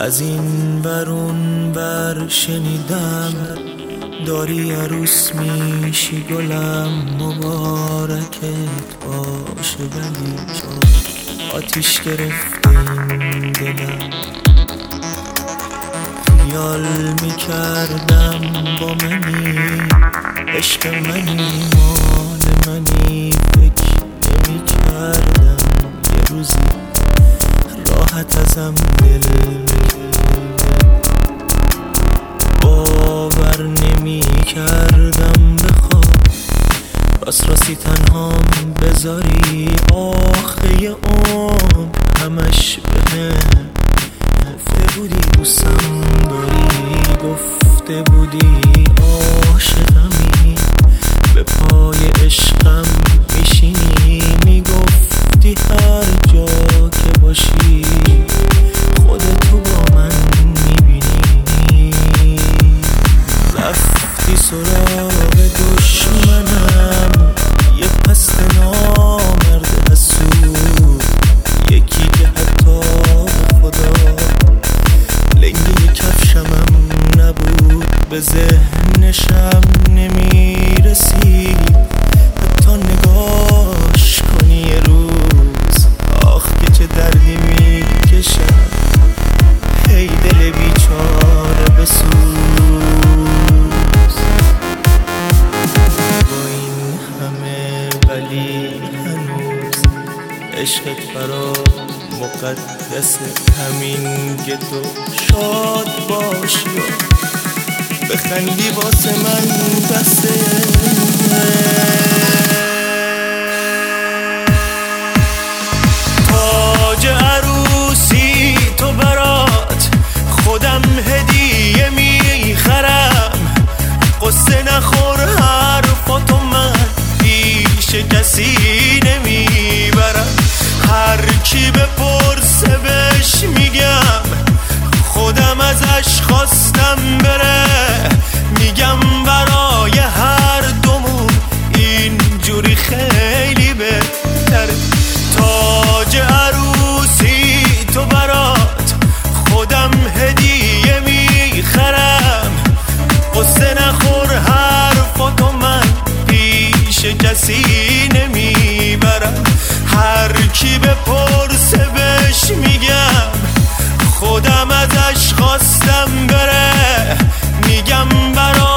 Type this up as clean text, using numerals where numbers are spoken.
از این ورون بر شنیدم داری عروس میشی گلم، مبارکت باشه ولی جان آتیش گرفته این دلم. خیال میکردم با منی، عشق منی، مال منی، فکر نمیکردم یه روزی راحت ازم دل باور نمیکردم بخواب راست راستی تنهام بذاری آخه یه عمر همش بهم گفته بودی دوستم داری، گفته بودی عاشقمی، به پای عشقم میشینی، میگفتی هر جا که باشی خودتو با من میبینی. رفتی سراغ دشمنم، یه پست نامرد حسود، یکی که حتی به خدا لنگی کفشمم نبود، به ذهنشم نمیرسید حتی نگاش کنی یه روز. آخ که چه دردی میکشم، هی دل بیچاره بسوز. با این همه ولی هنوز عشقت برا مقدسه، همین که تو شاد باشی و بخندی واسه من بسه. تاج عروسی تو برات خودم هدیه میخرم، قصه نخور حرفاتو من پیش کسی نمیبرم. هر کی بپرسه بهش میگم خودم ازش خواستم بره، میگم برای هر دومون اینجوری خیلی بهتره. تاج عروسی تو برات خودم هدیه میخرم، قصه نخور حرفاتو من پیش کسی نمیبرم. هر کی بپرسه بهش میگم خودم ازش خواستم بره، میگم برای